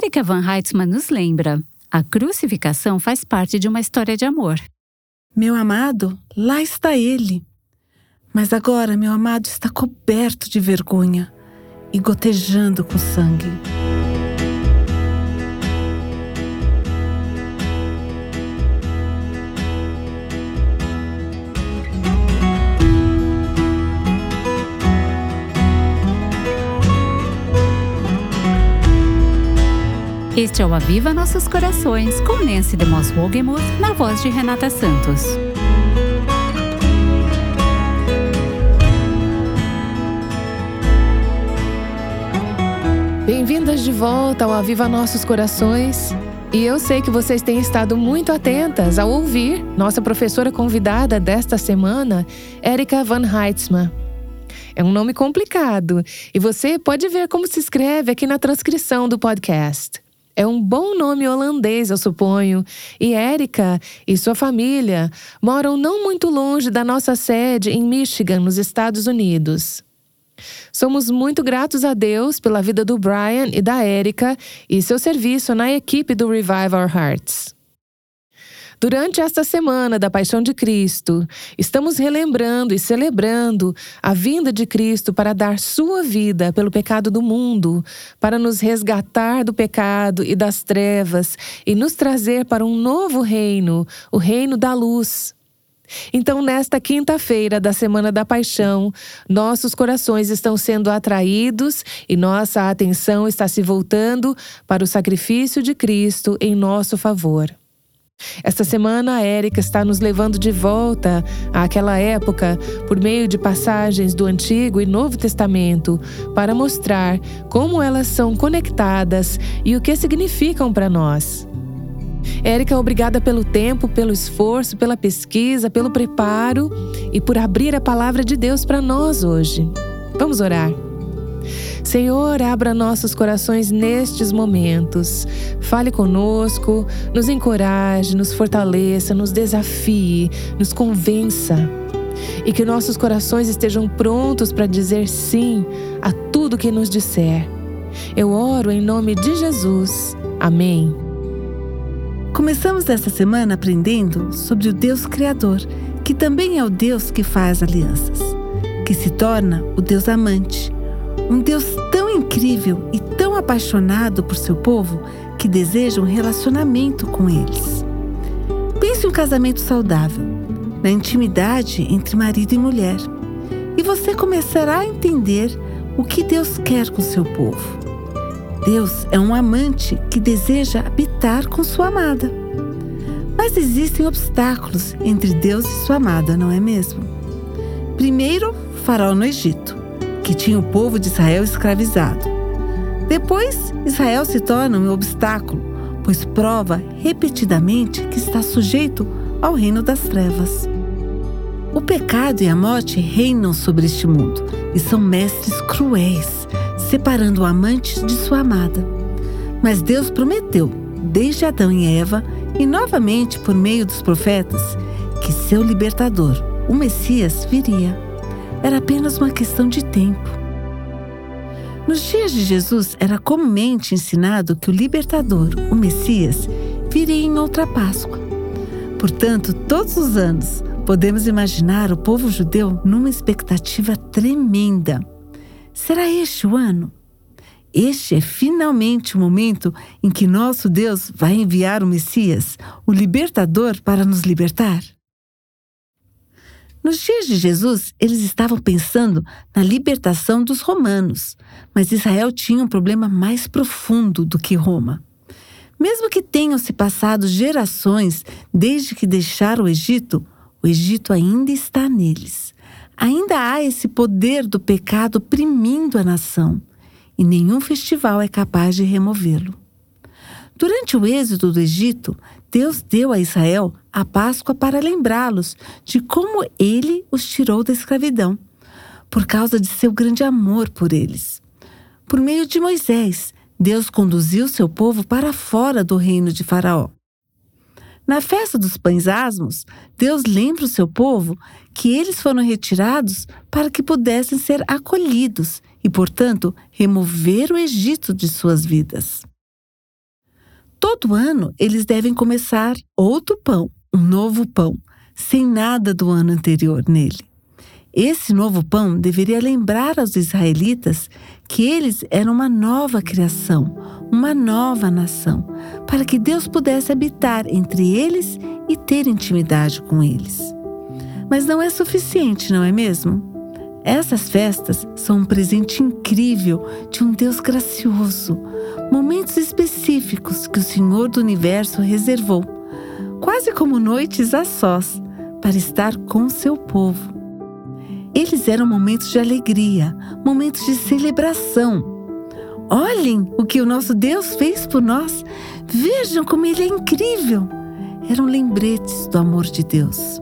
Érica Van Heitzmann nos lembra: a crucificação faz parte de uma história de amor. Meu amado, lá está ele. Mas agora meu amado está coberto de vergonha e gotejando com sangue. Este é o Aviva Nossos Corações, com Nancy DeMoss Wogemuth, na voz de Renata Santos. Bem-vindas de volta ao Aviva Nossos Corações. E eu sei que vocês têm estado muito atentas ao ouvir nossa professora convidada desta semana, Érica Van Heitzmann. É um nome complicado e você pode ver como se escreve aqui na transcrição do podcast. É um bom nome holandês, eu suponho. E Érica e sua família moram não muito longe da nossa sede em Michigan, nos Estados Unidos. Somos muito gratos a Deus pela vida do Brian e da Érica e seu serviço na equipe do Revive Our Hearts. Durante esta semana da Paixão de Cristo, estamos relembrando e celebrando a vinda de Cristo para dar sua vida pelo pecado do mundo, para nos resgatar do pecado e das trevas e nos trazer para um novo reino, o reino da luz. Então, nesta quinta-feira da Semana da Paixão, nossos corações estão sendo atraídos e nossa atenção está se voltando para o sacrifício de Cristo em nosso favor. Esta semana, a Érica está nos levando de volta àquela época por meio de passagens do Antigo e Novo Testamento para mostrar como elas são conectadas e o que significam para nós. Érica, obrigada pelo tempo, pelo esforço, pela pesquisa, pelo preparo e por abrir a palavra de Deus para nós hoje. Vamos orar. Senhor, abra nossos corações nestes momentos. Fale conosco, nos encoraje, nos fortaleça, nos desafie, nos convença. E que nossos corações estejam prontos para dizer sim a tudo que nos disser. Eu oro em nome de Jesus. Amém. Começamos esta semana aprendendo sobre o Deus Criador, que também é o Deus que faz alianças, que se torna o Deus amante. Um Deus tão incrível e tão apaixonado por seu povo que deseja um relacionamento com eles. Pense em um casamento saudável, na intimidade entre marido e mulher. E você começará a entender o que Deus quer com seu povo. Deus é um amante que deseja habitar com sua amada. Mas existem obstáculos entre Deus e sua amada, não é mesmo? Primeiro, Faraó no Egito, que tinha o povo de Israel escravizado. Depois, Israel se torna um obstáculo, pois prova repetidamente que está sujeito ao reino das trevas. O pecado e a morte reinam sobre este mundo e são mestres cruéis, separando o amante de sua amada. Mas Deus prometeu, desde Adão e Eva, e novamente por meio dos profetas, que seu libertador, o Messias, viria. Era apenas uma questão de tempo. Nos dias de Jesus, era comumente ensinado que o libertador, o Messias, viria em outra Páscoa. Portanto, todos os anos, podemos imaginar o povo judeu numa expectativa tremenda. Será este o ano? Este é finalmente o momento em que nosso Deus vai enviar o Messias, o libertador, para nos libertar? Nos dias de Jesus, eles estavam pensando na libertação dos romanos, mas Israel tinha um problema mais profundo do que Roma. Mesmo que tenham se passado gerações desde que deixaram o Egito ainda está neles. Ainda há esse poder do pecado oprimindo a nação, e nenhum festival é capaz de removê-lo. Durante o êxodo do Egito, Deus deu a Israel a Páscoa para lembrá-los de como Ele os tirou da escravidão, por causa de seu grande amor por eles. Por meio de Moisés, Deus conduziu seu povo para fora do reino de Faraó. Na festa dos pães asmos, Deus lembra o seu povo que eles foram retirados para que pudessem ser acolhidos e, portanto, remover o Egito de suas vidas. todo ano eles devem começar outro pão, um novo pão, sem nada do ano anterior nele. Esse novo pão deveria lembrar aos israelitas que eles eram uma nova criação, uma nova nação, para que Deus pudesse habitar entre eles e ter intimidade com eles. Mas não é suficiente, não é mesmo? Essas festas são um presente incrível de um Deus gracioso, momentos específicos que o Senhor do Universo reservou, quase como noites a sós, para estar com seu povo. Eles eram momentos de alegria, momentos de celebração. Olhem o que o nosso Deus fez por nós. Vejam como Ele é incrível. Eram lembretes do amor de Deus.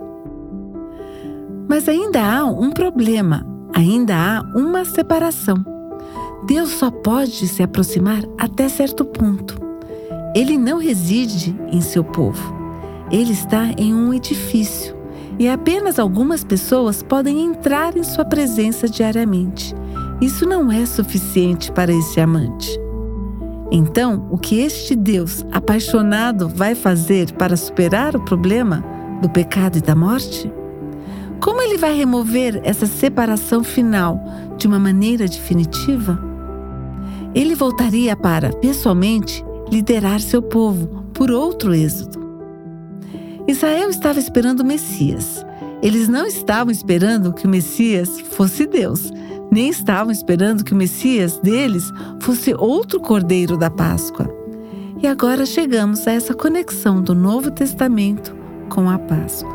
Mas ainda há um problema, ainda há uma separação. Deus só pode se aproximar até certo ponto. Ele não reside em seu povo. Ele está em um edifício. E apenas algumas pessoas podem entrar em sua presença diariamente. Isso não é suficiente para esse amante. Então, o que este Deus apaixonado vai fazer para superar o problema do pecado e da morte? Como ele vai remover essa separação final de uma maneira definitiva? Ele voltaria para, pessoalmente, liderar seu povo por outro êxodo. Israel estava esperando o Messias. Eles não estavam esperando que o Messias fosse Deus, nem estavam esperando que o Messias deles fosse outro Cordeiro da Páscoa. E agora chegamos a essa conexão do Novo Testamento com a Páscoa.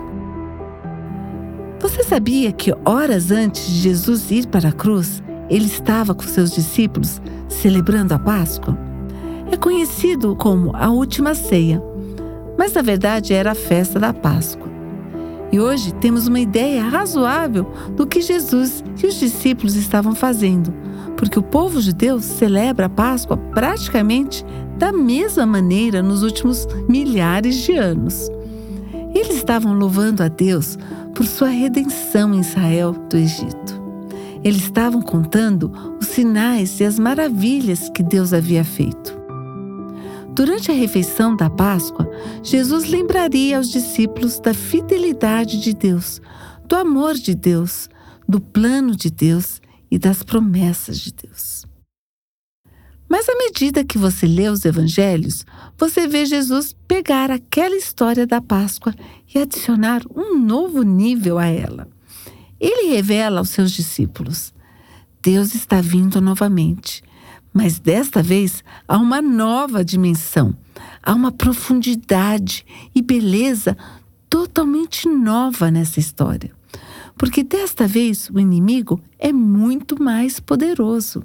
Você sabia que horas antes de Jesus ir para a cruz, ele estava com seus discípulos celebrando a Páscoa? É conhecido como a Última Ceia, mas na verdade era a festa da Páscoa. E hoje temos uma ideia razoável do que Jesus e os discípulos estavam fazendo, porque o povo judeu celebra a Páscoa praticamente da mesma maneira nos últimos milhares de anos. Eles estavam louvando a Deus por sua redenção em Israel do Egito. Eles estavam contando os sinais e as maravilhas que Deus havia feito. Durante a refeição da Páscoa, Jesus lembraria aos discípulos da fidelidade de Deus, do amor de Deus, do plano de Deus e das promessas de Deus. Mas à medida que você lê os evangelhos, você vê Jesus pegar aquela história da Páscoa e adicionar um novo nível a ela. Ele revela aos seus discípulos: Deus está vindo novamente. Mas desta vez há uma nova dimensão, há uma profundidade e beleza totalmente nova nessa história. Porque desta vez o inimigo é muito mais poderoso.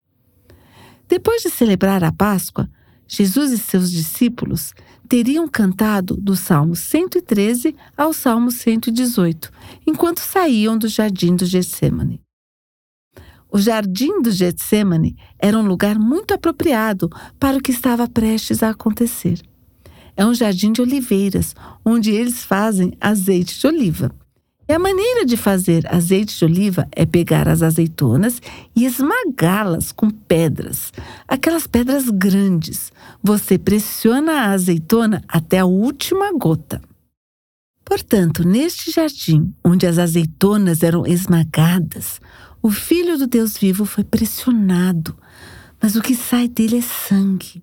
Depois de celebrar a Páscoa, Jesus e seus discípulos teriam cantado do Salmo 113 ao Salmo 118, enquanto saíam do jardim do Getsêmani. O jardim do Getsêmani era um lugar muito apropriado para o que estava prestes a acontecer. É um jardim de oliveiras, onde eles fazem azeite de oliva. E a maneira de fazer azeite de oliva é pegar as azeitonas e esmagá-las com pedras, aquelas pedras grandes. Você pressiona a azeitona até a última gota. Portanto, neste jardim, onde as azeitonas eram esmagadas, o Filho do Deus vivo foi pressionado, mas o que sai dele é sangue.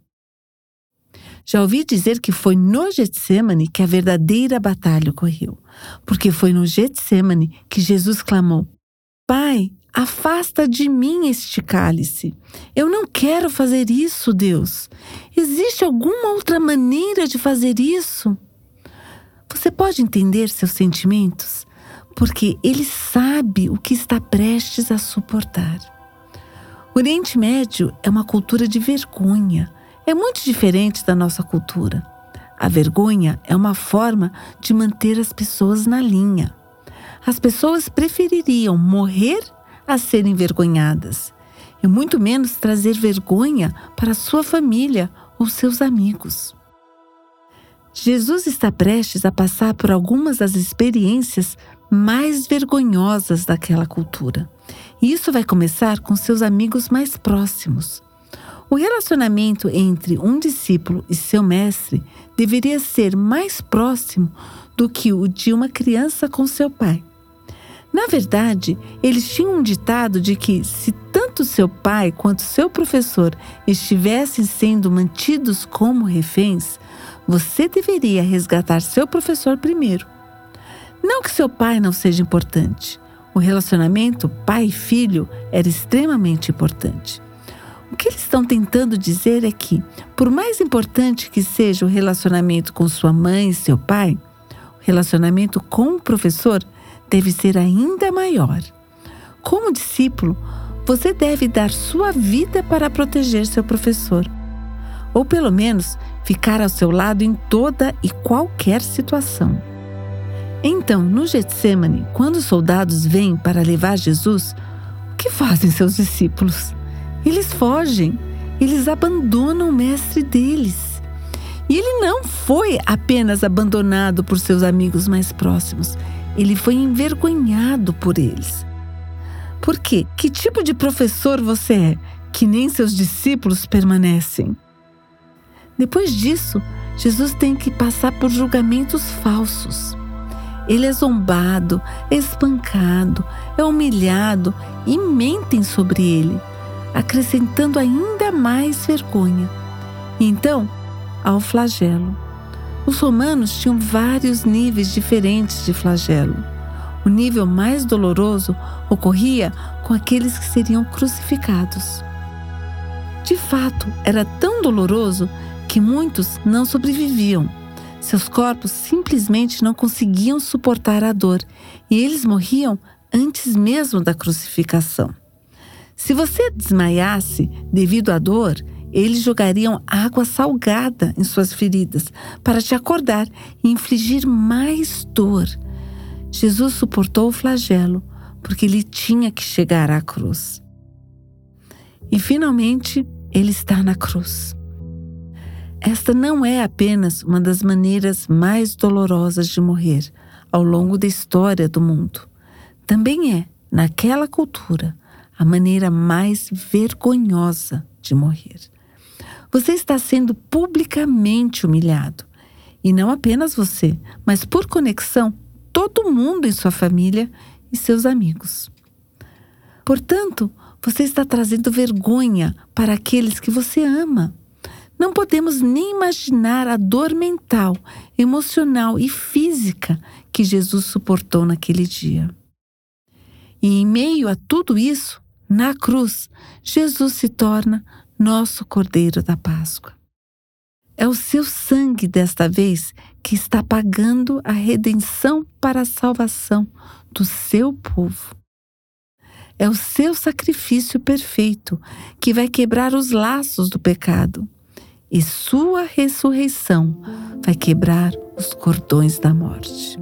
Já ouvi dizer que foi no Getsêmani que a verdadeira batalha ocorreu, porque foi no Getsêmani que Jesus clamou: Pai, afasta de mim este cálice. Eu não quero fazer isso, Deus. Existe alguma outra maneira de fazer isso? Você pode entender seus sentimentos? Porque ele sabe o que está prestes a suportar. O Oriente Médio é uma cultura de vergonha. É muito diferente da nossa cultura. A vergonha é uma forma de manter as pessoas na linha. As pessoas prefeririam morrer a serem envergonhadas, e muito menos trazer vergonha para sua família ou seus amigos. Jesus está prestes a passar por algumas das experiências mais vergonhosas daquela cultura. E isso vai começar com seus amigos mais próximos. O relacionamento entre um discípulo e seu mestre deveria ser mais próximo do que o de uma criança com seu pai. Na verdade, eles tinham um ditado de que, se tanto seu pai quanto seu professor estivessem sendo mantidos como reféns, você deveria resgatar seu professor primeiro. Não que seu pai não seja importante. O relacionamento pai e filho era extremamente importante. O que eles estão tentando dizer é que, por mais importante que seja o relacionamento com sua mãe e seu pai, o relacionamento com o professor deve ser ainda maior. Como discípulo, você deve dar sua vida para proteger seu professor, ou pelo menos ficar ao seu lado em toda e qualquer situação. Então, no Getsêmani, quando os soldados vêm para levar Jesus, o que fazem seus discípulos? Eles fogem, eles abandonam o mestre deles. E ele não foi apenas abandonado por seus amigos mais próximos, ele foi envergonhado por eles. Por quê? Que tipo de professor você é, que nem seus discípulos permanecem? Depois disso, Jesus tem que passar por julgamentos falsos. Ele é zombado, é espancado, é humilhado e mentem sobre ele, acrescentando ainda mais vergonha. E então, ao flagelo. Os romanos tinham vários níveis diferentes de flagelo. O nível mais doloroso ocorria com aqueles que seriam crucificados. De fato, era tão doloroso que muitos não sobreviviam. Seus corpos simplesmente não conseguiam suportar a dor e eles morriam antes mesmo da crucificação. Se você desmaiasse devido à dor, eles jogariam água salgada em suas feridas para te acordar e infligir mais dor. Jesus suportou o flagelo porque ele tinha que chegar à cruz. E finalmente, ele está na cruz. Esta não é apenas uma das maneiras mais dolorosas de morrer ao longo da história do mundo. Também é, naquela cultura, a maneira mais vergonhosa de morrer. Você está sendo publicamente humilhado. E não apenas você, mas por conexão, todo mundo em sua família e seus amigos. Portanto, você está trazendo vergonha para aqueles que você ama. Não podemos nem imaginar a dor mental, emocional e física que Jesus suportou naquele dia. E em meio a tudo isso, na cruz, Jesus se torna nosso Cordeiro da Páscoa. É o seu sangue desta vez que está pagando a redenção para a salvação do seu povo. É o seu sacrifício perfeito que vai quebrar os laços do pecado. E sua ressurreição vai quebrar os cordões da morte.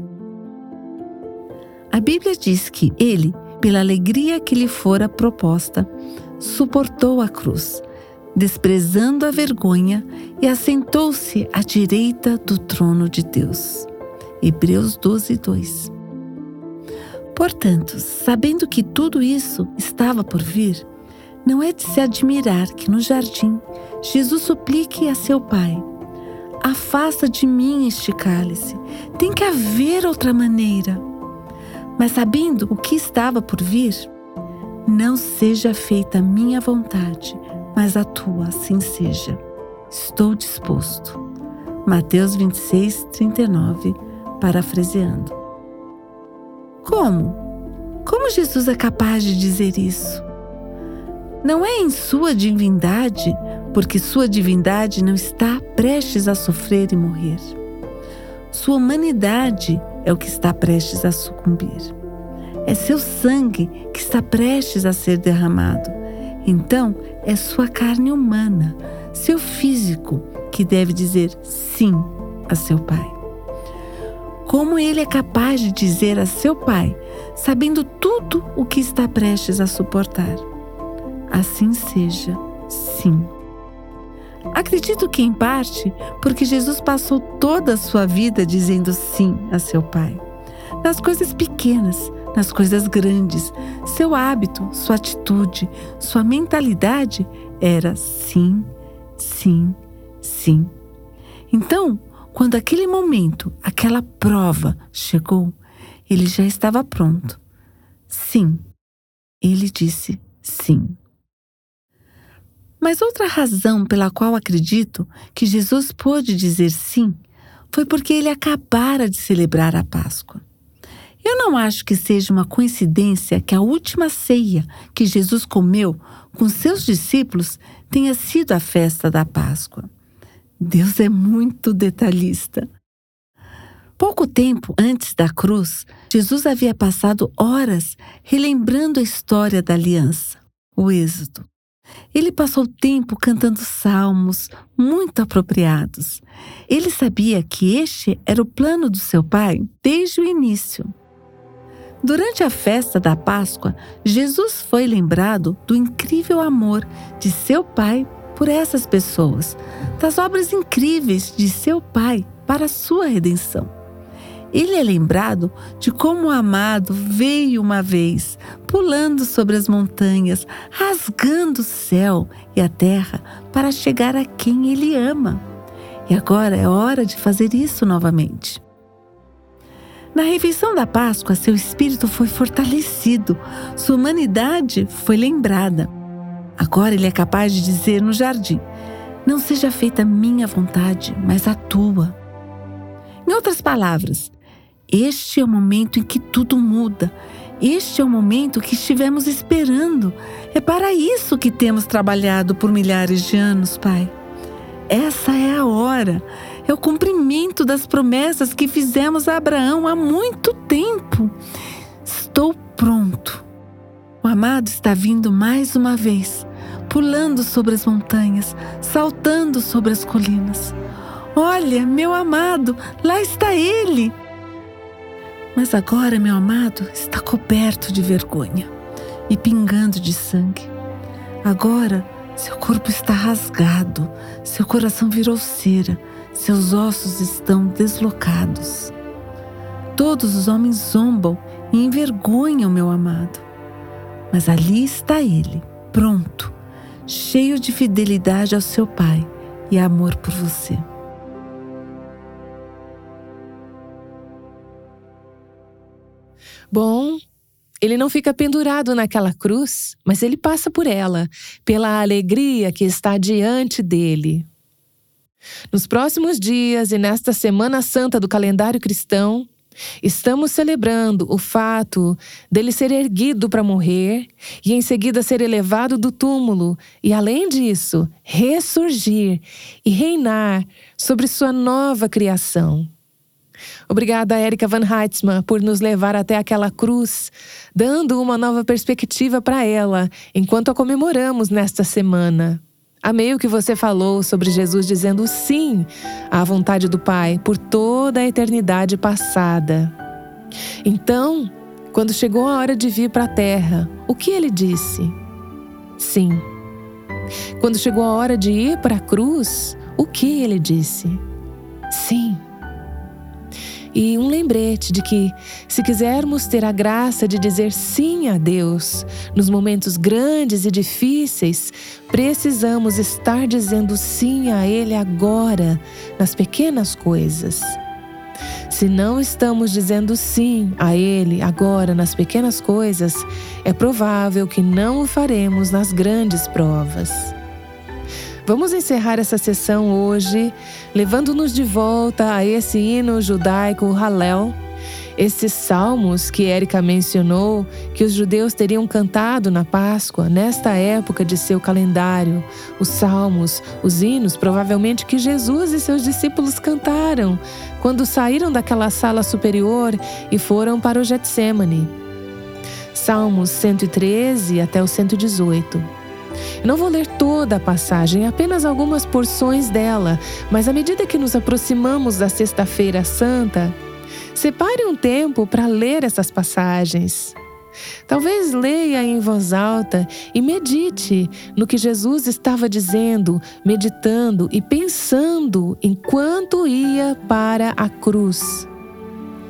A Bíblia diz que ele, pela alegria que lhe fora proposta, suportou a cruz, desprezando a vergonha, e assentou-se à direita do trono de Deus. Hebreus 12:2. Portanto, sabendo que tudo isso estava por vir, não é de se admirar que no jardim Jesus suplique a seu Pai: afasta de mim este cálice, tem que haver outra maneira. Mas sabendo o que estava por vir, não seja feita a minha vontade, mas a tua, assim seja. Estou disposto. Mateus 26:39, parafraseando. Como? Como Jesus é capaz de dizer isso? Não é em sua divindade, porque sua divindade não está prestes a sofrer e morrer. Sua humanidade é o que está prestes a sucumbir. É seu sangue que está prestes a ser derramado. Então, é sua carne humana, seu físico, que deve dizer sim a seu Pai. Como ele é capaz de dizer a seu Pai, sabendo tudo o que está prestes a suportar? Assim seja, sim. Acredito que, em parte, porque Jesus passou toda a sua vida dizendo sim a seu Pai. Nas coisas pequenas, nas coisas grandes. Seu hábito, sua atitude, sua mentalidade era sim, sim, sim. Então, quando aquele momento, aquela prova chegou, ele já estava pronto. Sim, ele disse sim. Mas outra razão pela qual acredito que Jesus pôde dizer sim foi porque ele acabara de celebrar a Páscoa. Eu não acho que seja uma coincidência que a última ceia que Jesus comeu com seus discípulos tenha sido a festa da Páscoa. Deus é muito detalhista. Pouco tempo antes da cruz, Jesus havia passado horas relembrando a história da aliança, o Êxodo. Ele passou tempo cantando salmos muito apropriados. Ele sabia que este era o plano do seu Pai desde o início. Durante a festa da Páscoa, Jesus foi lembrado do incrível amor de seu Pai por essas pessoas, das obras incríveis de seu Pai para a sua redenção. Ele é lembrado de como o amado veio uma vez, pulando sobre as montanhas, rasgando o céu e a terra para chegar a quem ele ama. E agora é hora de fazer isso novamente. Na refeição da Páscoa, seu espírito foi fortalecido, sua humanidade foi lembrada. Agora ele é capaz de dizer no jardim: não seja feita a minha vontade, mas a tua. Em outras palavras, este é o momento em que tudo muda. Este é o momento que estivemos esperando. É para isso que temos trabalhado por milhares de anos, Pai. Essa é a hora. É o cumprimento das promessas que fizemos a Abraão há muito tempo. Estou pronto. O amado está vindo mais uma vez, pulando sobre as montanhas, saltando sobre as colinas. Olha, meu amado, lá está ele! Mas agora, meu amado, está coberto de vergonha e pingando de sangue. Agora, seu corpo está rasgado, seu coração virou cera, seus ossos estão deslocados. Todos os homens zombam e envergonham meu amado. Mas ali está ele, pronto, cheio de fidelidade ao seu Pai e amor por você. Bom, ele não fica pendurado naquela cruz, mas ele passa por ela, pela alegria que está diante dele. Nos próximos dias e nesta Semana Santa do calendário cristão, estamos celebrando o fato dele ser erguido para morrer e em seguida ser elevado do túmulo e, além disso, ressurgir e reinar sobre sua nova criação. Obrigada, Erika Van Heitzman, por nos levar até aquela cruz, dando uma nova perspectiva para ela, enquanto a comemoramos nesta semana. Amei o que você falou sobre Jesus dizendo sim à vontade do Pai por toda a eternidade passada. Então, quando chegou a hora de vir para a terra, o que ele disse? Sim. Quando chegou a hora de ir para a cruz, o que ele disse? Sim. E um lembrete de que, se quisermos ter a graça de dizer sim a Deus nos momentos grandes e difíceis, precisamos estar dizendo sim a Ele agora, nas pequenas coisas. Se não estamos dizendo sim a Ele agora nas pequenas coisas, é provável que não o faremos nas grandes provas. Vamos encerrar essa sessão hoje, levando-nos de volta a esse hino judaico Hallel, esses salmos que Erika mencionou, que os judeus teriam cantado na Páscoa, nesta época de seu calendário. Os salmos, os hinos, provavelmente que Jesus e seus discípulos cantaram, quando saíram daquela sala superior e foram para o Getsêmani. Salmos 113 até o 118. Eu não vou ler toda a passagem, apenas algumas porções dela, mas à medida que nos aproximamos da Sexta-feira Santa, separe um tempo para ler essas passagens. Talvez leia em voz alta e medite no que Jesus estava dizendo, meditando e pensando enquanto ia para a cruz.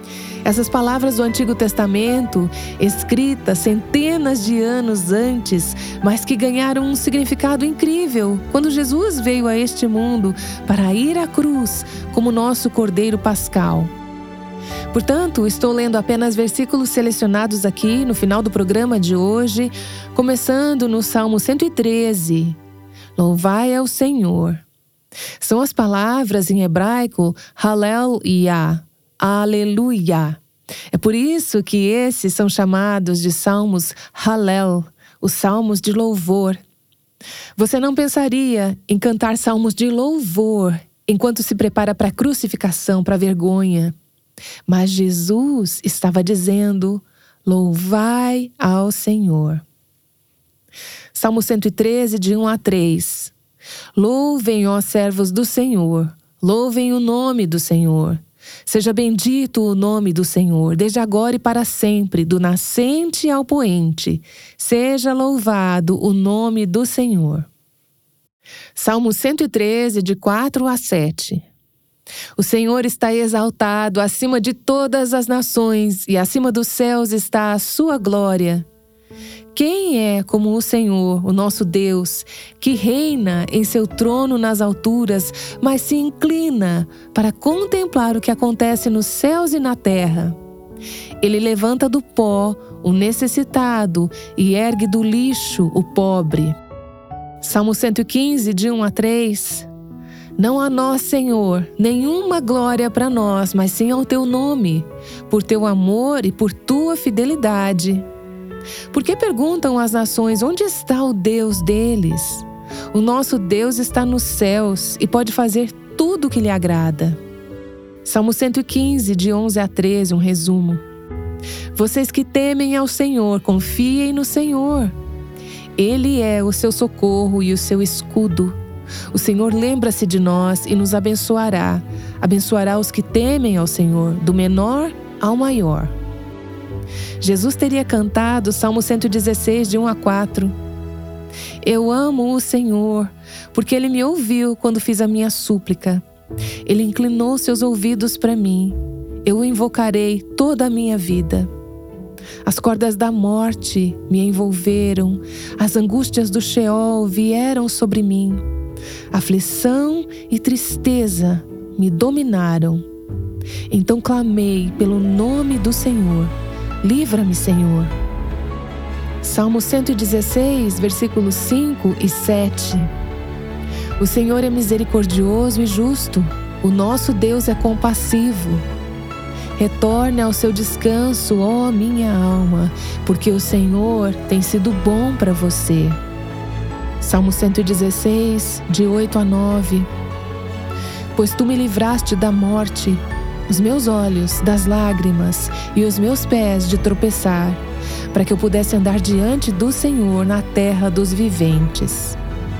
Essas palavras do Antigo Testamento, escritas centenas de anos antes, mas que ganharam um significado incrível quando Jesus veio a este mundo para ir à cruz como nosso Cordeiro Pascal. Portanto, estou lendo apenas versículos selecionados aqui no final do programa de hoje, começando no Salmo 113. Louvai ao Senhor. São as palavras em hebraico Hallel-Yah, Aleluia. É por isso que esses são chamados de Salmos Hallel, os Salmos de louvor. Você não pensaria em cantar salmos de louvor enquanto se prepara para a crucificação, para a vergonha. Mas Jesus estava dizendo, louvai ao Senhor. Salmo 113, de 1 a 3. Louvem, ó servos do Senhor, louvem o nome do Senhor. Seja bendito o nome do Senhor, desde agora e para sempre, do nascente ao poente. Seja louvado o nome do Senhor. Salmo 113, de 4 a 7. O Senhor está exaltado acima de todas as nações, e acima dos céus está a sua glória. Quem é como o Senhor, o nosso Deus, que reina em seu trono nas alturas, mas se inclina para contemplar o que acontece nos céus e na terra? Ele levanta do pó o necessitado e ergue do lixo o pobre. Salmo 115, de 1 a 3. Não a nós, Senhor, nenhuma glória para nós, mas sim ao teu nome, por teu amor e por tua fidelidade. Por que perguntam as nações, onde está o Deus deles? O nosso Deus está nos céus e pode fazer tudo o que lhe agrada. Salmo 115, de 11 a 13, um resumo. Vocês que temem ao Senhor, confiem no Senhor. Ele é o seu socorro e o seu escudo. O Senhor lembra-se de nós e nos abençoará. Abençoará os que temem ao Senhor, do menor ao maior. Jesus teria cantado o Salmo 116, de 1 a 4. Eu amo o Senhor, porque Ele me ouviu quando fiz a minha súplica. Ele inclinou seus ouvidos para mim. Eu o invocarei toda a minha vida. As cordas da morte me envolveram. As angústias do Sheol vieram sobre mim. Aflição e tristeza me dominaram. Então clamei pelo nome do Senhor. Livra-me, Senhor. Salmo 116, versículos 5 e 7. O Senhor é misericordioso e justo. O nosso Deus é compassivo. Retorne ao seu descanso, ó minha alma, porque o Senhor tem sido bom para você. Salmo 116, de 8 a 9. Pois tu me livraste da morte, os meus olhos das lágrimas e os meus pés de tropeçar, para que eu pudesse andar diante do Senhor na terra dos viventes.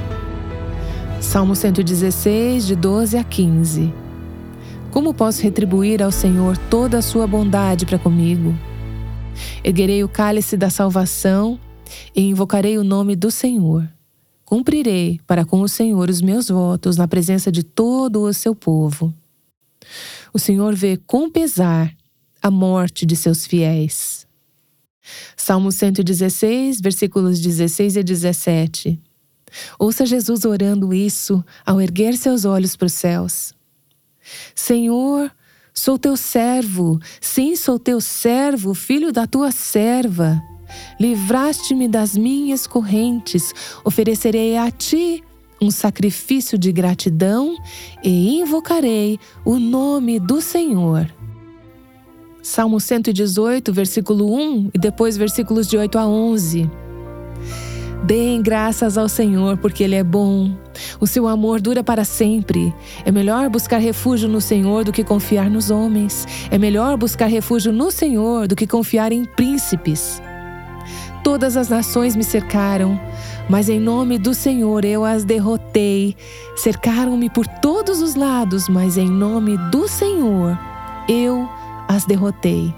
Salmo 116, de 12 a 15. Como posso retribuir ao Senhor toda a sua bondade para comigo? Erguerei o cálice da salvação e invocarei o nome do Senhor. Cumprirei para com o Senhor os meus votos na presença de todo o seu povo. O Senhor vê com pesar a morte de seus fiéis. Salmo 116, versículos 16 e 17. Ouça Jesus orando isso ao erguer seus olhos para os céus. Senhor, sou teu servo, sim, sou teu servo, filho da tua serva. Livraste-me das minhas correntes, oferecerei a ti um sacrifício de gratidão e invocarei o nome do Senhor. Salmo 118, versículo 1 e depois versículos de 8 a 11. Deem graças ao Senhor, porque Ele é bom. O seu amor dura para sempre. É melhor buscar refúgio no Senhor do que confiar nos homens. É melhor buscar refúgio no Senhor do que confiar em príncipes. Todas as nações me cercaram, mas em nome do Senhor eu as derrotei. Cercaram-me por todos os lados, mas em nome do Senhor eu as derrotei.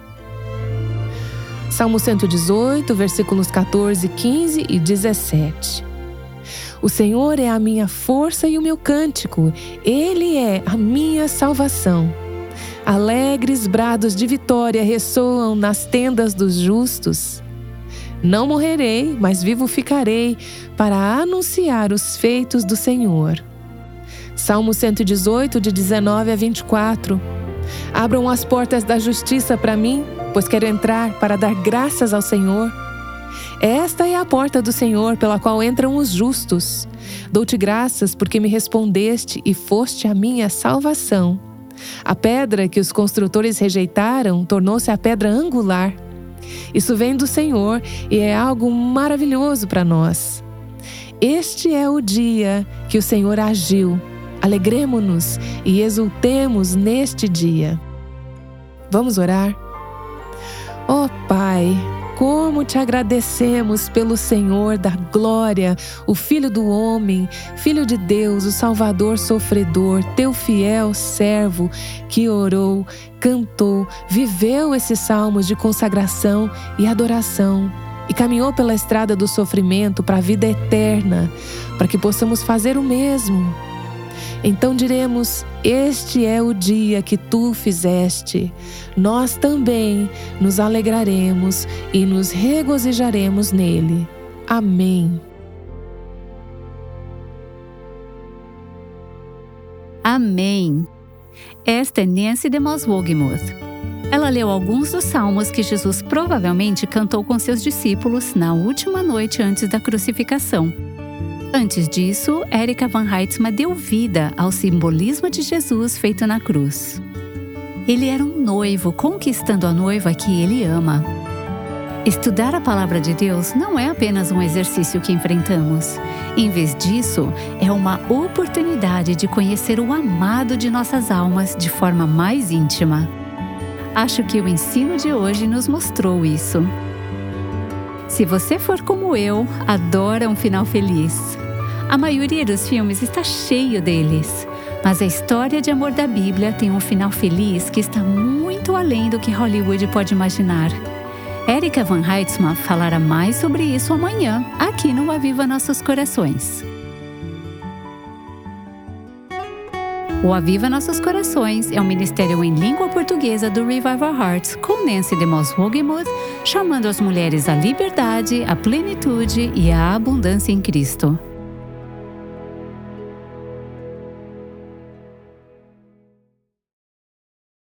Salmo 118, versículos 14, 15 e 17. O Senhor é a minha força e o meu cântico. Ele é a minha salvação. Alegres brados de vitória ressoam nas tendas dos justos. Não morrerei, mas vivo ficarei para anunciar os feitos do Senhor. Salmo 118, de 19 a 24. Abram as portas da justiça para mim, pois quero entrar para dar graças ao Senhor. Esta é a porta do Senhor pela qual entram os justos. Dou-te graças porque me respondeste e foste a minha salvação. A pedra que os construtores rejeitaram tornou-se a pedra angular. Isso vem do Senhor e é algo maravilhoso para nós. Este é o dia que o Senhor agiu. Alegremo-nos e exultemos neste dia. Vamos orar? Ó Pai, como te agradecemos pelo Senhor da glória, o Filho do homem, Filho de Deus, o Salvador sofredor, teu fiel servo que orou, cantou, viveu esses salmos de consagração e adoração e caminhou pela estrada do sofrimento para a vida eterna, para que possamos fazer o mesmo. Então diremos: este é o dia que tu fizeste. Nós também nos alegraremos e nos regozijaremos nele. Amém. Amém. Esta é Nancy DeMoss Wogemuth. Ela leu alguns dos salmos que Jesus provavelmente cantou com seus discípulos na última noite antes da crucificação. Antes disso, Erika Van Heitzma deu vida ao simbolismo de Jesus feito na cruz. Ele era um noivo conquistando a noiva que ele ama. Estudar a palavra de Deus não é apenas um exercício que enfrentamos. Em vez disso, é uma oportunidade de conhecer o amado de nossas almas de forma mais íntima. Acho que o ensino de hoje nos mostrou isso. Se você for como eu, adora um final feliz. A maioria dos filmes está cheio deles, mas a história de amor da Bíblia tem um final feliz que está muito além do que Hollywood pode imaginar. Erika Van Heitzma falará mais sobre isso amanhã, aqui no Aviva Nossos Corações. O Aviva Nossos Corações é um ministério em língua portuguesa do Revival Hearts, com Nancy DeMoss Wogemuth, chamando as mulheres à liberdade, à plenitude e à abundância em Cristo.